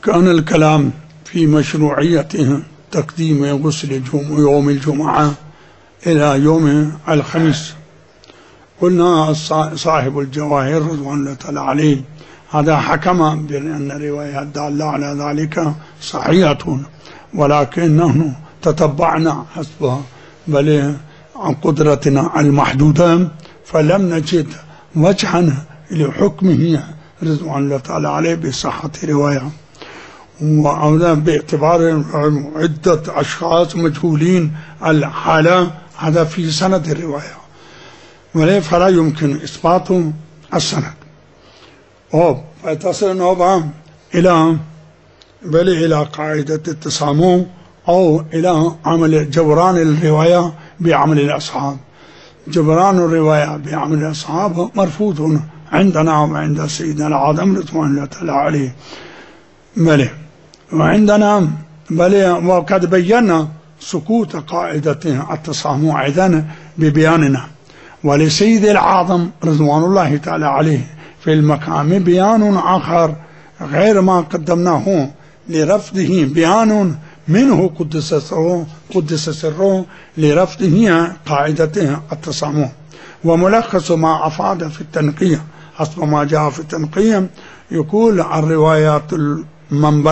كان الكلام في مشروعية تقديم غسل يوم الجمعة إلى يوم الخميس. قلنا صاحب الجواهر رضوان الله تعالى عليه هذا حكم بأن الرواية الدالة على ذلك صحيحة، ولكنه تتبعنا حسب بل عن قدرتنا المحدودة فلم نجد وجها لحكمه رضوان الله تعالى عليه بصحة رواية، وهذا باعتبار عدة أشخاص مجهولين الحالة هذا في سند الرواية، فلا يمكن إثبات السند. فتصل نوبة إلى قاعدة التسامح أو إلى عمل جبران الرواية بعمل الأصحاب. جبران الرواية بعمل الأصحاب مرفوض عندنا وعند سيدنا العظم رضوان الله تعالى عليه. وعندنا وقد بينا سقوط قاعدة التسامح أيضا ببياننا، ولسيد العظم رضوان الله تعالى عليه في المقام بيان آخر غير ما قدمناه لرفضه، بيان منه قدس سره لرفضه قاعدة التسامح. وملخص ما أفاد في التنقية حسب ما جاء في التنقية يقول الروايات من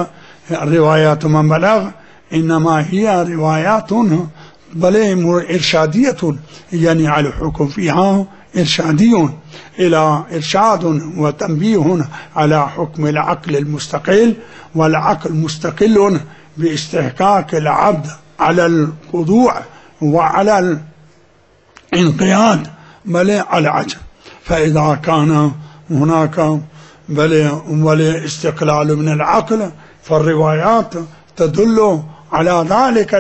بلغ إنما هي روايات إرشادية، يعني على الحكم فيها إرشادي إلى إرشاد وتنبيه على حكم العقل المستقل، والعقل مستقل باستحقاق العبد على الخضوع وعلى الانقياد على العجل. فإذا كان هناك استقلال من العقل فالروايات تدل على ذلك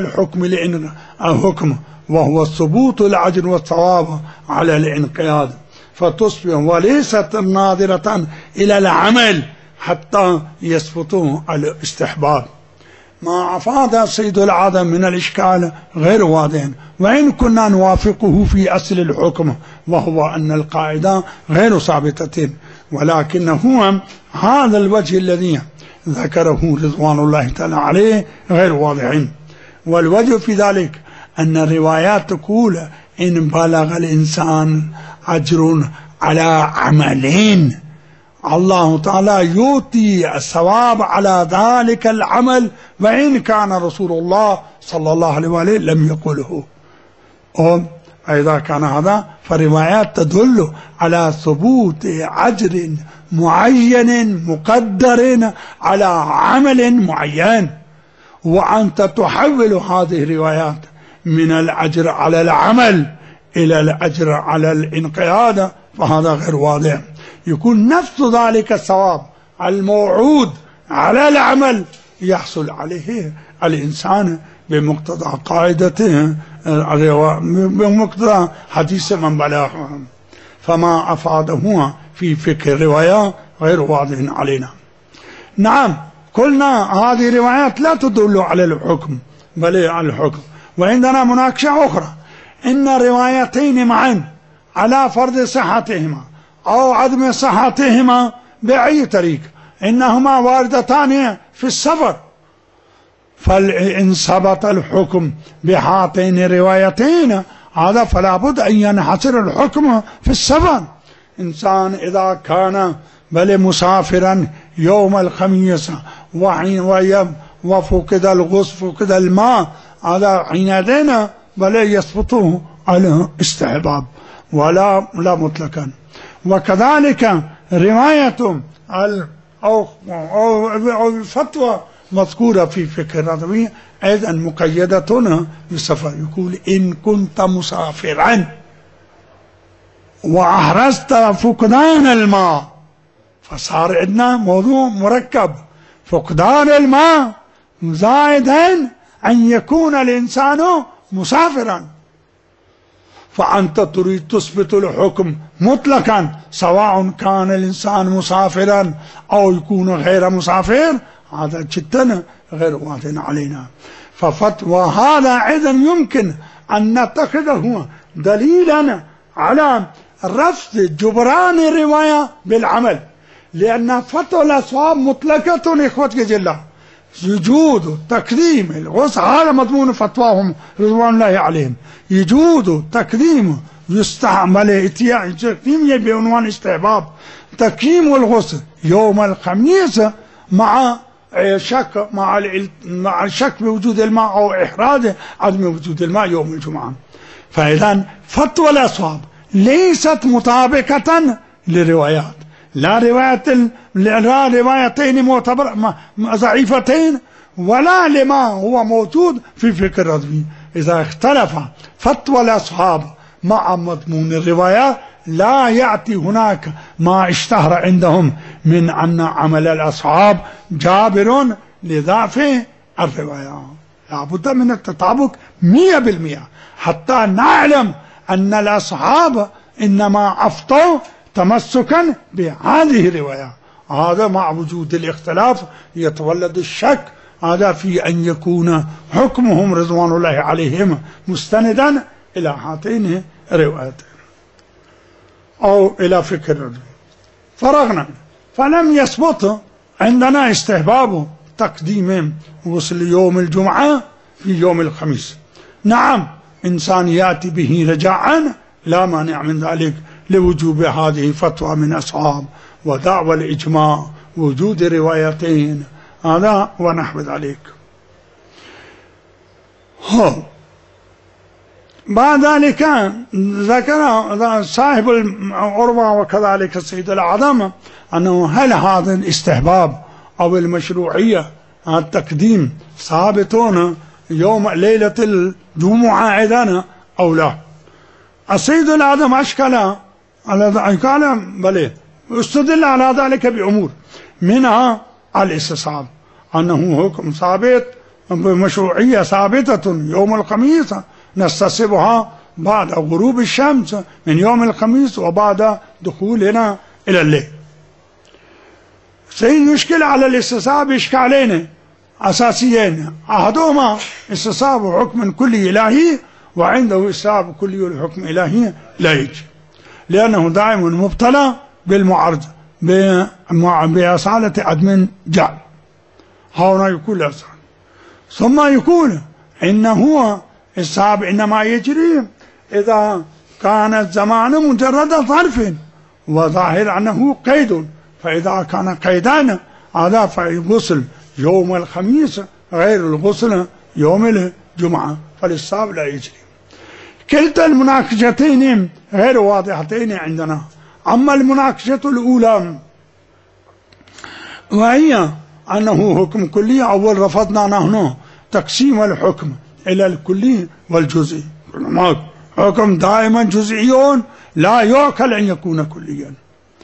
الحكم وهو ثبوت العجل والثواب على الانقياد، فتصبح وليست ناظرة إلى العمل حتى يثبت الاستحباب. ما أفاد سيد العظم من الإشكال غير واضح، وإن كنا نوافقه في أصل الحكم وهو أن القاعدة غير ثابتة، ولكن هو هذا الوجه الذي ذكره رضوان الله تعالى عليه غير واضح. والوجه في ذلك أن الروايات تقول إن بلغ الإنسان أجر على عملين الله تعالى يؤتي الثواب على ذلك العمل، وإن كان رسول الله صلى الله عليه وآله لم يقله. فإذا كان هذا فالروايات تدل على ثبوت أجر معين مقدر على عمل معين، وأنت تحول هذه الروايات من الأجر على العمل إلى الأجر على الانقياد، فهذا غير واضح. يكون نفس ذلك الثواب الموعود على العمل يحصل عليه الإنسان بمقتضى قاعدته بمقتضى حديث من بلغ، فما أفاده في فقه الرواية غير واضح علينا. نعم قلنا هذه الروايات لا تدل على الحكم بل على الحكم. وعندنا مناقشة أخرى إن الروايتين معا على فرض صحتهما أو عدم صحتهما بأي طريق إنهما واردتان في السفر، فإن ثبت الحكم بهاتين الروايتين هذا فلا بد أن ينحصر الحكم في السفر. إنسان إذا كان مسافرا يوم الخميس وفقد الغسل فقد الماء هذا حينئذ يثبت على استحباب ولا مطلقا. وكذلك رواية أو الفتوى مذكورة في فقه الرضوي أيضا مقيدة بالسفر. يقول إن كنت مسافرا وأحرزت فقدان الماء، فصار عندنا موضوع مركب، فقدان الماء زائدا أن يكون الإنسان مسافرا، فأنت تريد تثبت الحكم مطلقا سواء كان الإنسان مسافرا أو يكون غير مسافر، هذا جدا غير واضح علينا. ففتوى هذا أيضا يمكن أن نتخذه دليلا على رفض جبران الرواية بالعمل، لأن فتوى الأصحاب مطلقة إخوتي جل، يجوز تقديم الغسل، هذا مضمون فتواهم رضوان الله عليهم، يجوز تقديم يستعمل تقديم بعنوان استحباب تقديم الغسل يوم الخميس مع شك مع الشك بوجود الماء أو إحراز عدم وجود الماء يوم الجمعة. فإذا فتوى الأصحاب ليست مطابقة للروايات، لا روايتين معتبر ضعيفتين ولا لما هو موجود في فكر الرضوي. إذا اختلف فتوى الأصحاب مع مضمون الروايات لا يأتي هناك ما اشتهر عندهم من أن عمل الأصحاب جابر لضعف الروايات. لا بد من التطابق 100% حتى نعلم أن الأصحاب إنما أفطوا تمسكا بهذه الرواية. هذا مع وجود الاختلاف يتولد الشك هذا في أن يكون حكمهم رضوان الله عليهم مستندا إلى هاتين الروايتين أو إلى فكر الرجل. فرغنا فلم يثبت عندنا استحباب تقديم غسل يوم الجمعة في يوم الخميس. نعم إنسان يأتي به رجاء لا مانع من ذلك لوجوب هذه فتوى من أصحاب ودعوى الإجماع وجود روايتين هذا ونحو ذلك. بعد ذلك ذكر صاحب العروة وكذلك السيد الأعظم أنه هل هذا الاستحباب أو المشروعية التقديم ثابتون يوم ليلة الجمعة أيضا أو لا؟ السيد الأعظم أشكل على قال بلى، استدل على ذلك بأمور منها الاستصحاب أنه حكم ثابت بمشروعية ثابتة يوم الخميس نستصحبها بعد غروب الشمس من يوم الخميس وبعد دخولنا إلى الليل. سيشكل على الاستصحاب إشكالين أساسيين، أحدهما استصحاب حكم كلي إلهي وعنده استصحاب كلي الحكم الإلهي لا يجي، لأنه دائما مبتلى بالمعارضة بأصالة عدم جعل. هنا يقول الأصل ثم يقول إنه الصحاب إنما يجري إذا كان الزمان مجرد ظرف وظاهر أنه قيد، فإذا كان قيدان هذا فالغسل يوم الخميس غير الغسل يوم الجمعة فالصحاب لا يجري. كلتا المناقشتين غير واضحتين عندنا. أما المناقشة الأولى وهي أنه حكم كلي، أول رفضنا نحن تقسيم الحكم إلى الكلي والجزئي، حكم دائما جزئي لا يعقل أن يكون كليا.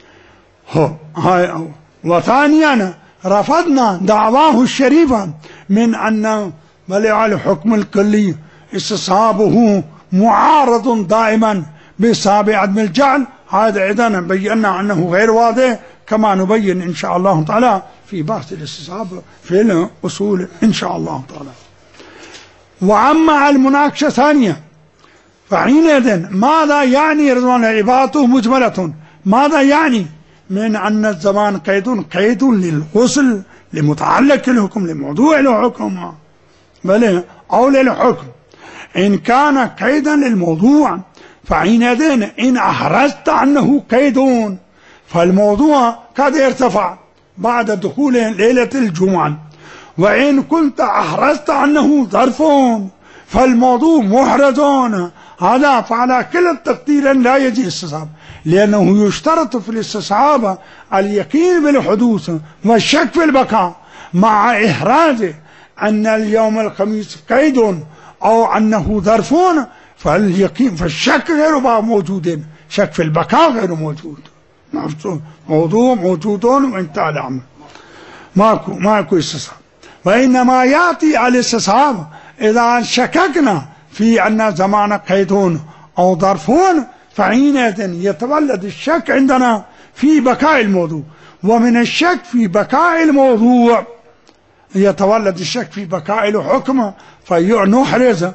وثانيا رفضنا دعواه الشريفة من أن بلع الحكم الكلي استصحابه معارض دائما بسبب عدم الجعل. هذا أيضا بينا أنه غير واضح كما نبين إن شاء الله تعالى في بحث الاستصحاب في الأصول إن شاء الله تعالى. وأما المناقشة الثانية فحينئذ ماذا يعني رضوان عبارته مجملة؟ ماذا يعني من أن الزمان قيد للغسل لمتعلق الحكم لموضوع الحكم بل أو للحكم؟ إن كان قيدا للموضوع فحينئذ إن أحرزت أنه قيد فالموضوع قد ارتفع بعد دخول ليلة الجمعة، وإن كنت أحرزت أنه ظرف فالموضوع محرز. هذا فعلى كلا التقديرين لا يجي استصحاب، لأنه يشترط في الاستصحاب اليقين بالحدوث والشك في البقاء مع إحراز أن اليوم الخميس قيد أو أنه ظرف، فاليقين فالشك غير موجود، شك في البقاء غير موجود، موضوع موجود وانتهى الأمر، ماكو استصحاب. وإنما يأتي الاستصحاب إذا شككنا في أن زمان قيد أو ظرف، فحينئذ يتولد الشك عندنا في بقاء الموضوع، ومن الشك في بقاء الموضوع يتولد الشك في بقاء الحكم، فنحرز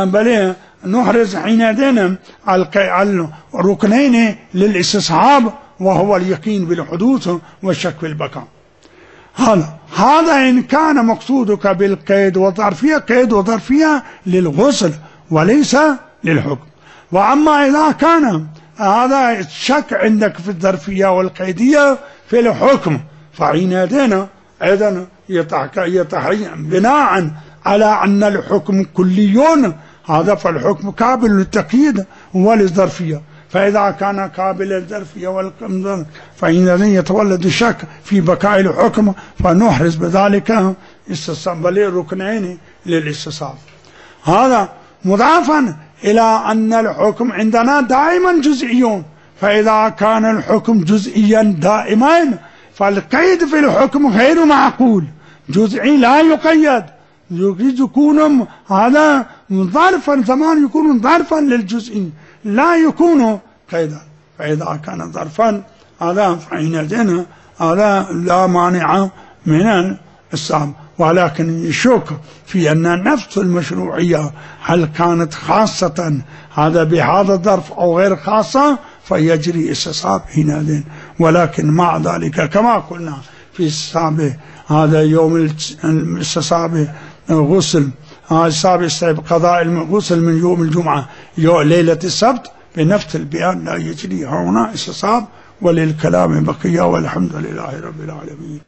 نحرز حينئذ الركنين للاستصحاب وهو اليقين بالحدوث والشك في البقاء. هذا إن كان مقصودك بالقيد والظرفية، قيد وظرفية للغسل وليس للحكم. وأما إذا كان هذا الشك عندك في الظرفية والقيدية في الحكم، فحينئذ أيضا بناء على أن الحكم كلي، هذا فالحكم قابل للتقييد وللظرفية. فإذا كان قابل للظرفية والقيد فحينئذ يتولد الشك في بقاء الحكم، فنحرز بذلك استصحاب ركنين للاستصحاب. هذا مضافا إلى أن الحكم عندنا دائما جزئي، فإذا كان الحكم جزئيا دائما فالقيد في الحكم غير معقول. جزئي لا يقيد، يكون هذا ظرفا، زمان يكون ظرفا للجزئي لا يكون قيدا. فإذا كان ظرفا هذا فحينئذ هذا لا مانع من الاستصحاب. ولكن يشك في أن نفس المشروعية هل كانت خاصة هذا بهذا الظرف أو غير خاصة، فيجري استصحاب حينئذ. ولكن مع ذلك كما قلنا في استصحاب هذا يوم الاستصحاب غسل، قضاء الغسل من يوم الجمعة ليلة السبت بنفس البيان لا يجري هنا استصحاب. وللكلام بقية، والحمد لله رب العالمين.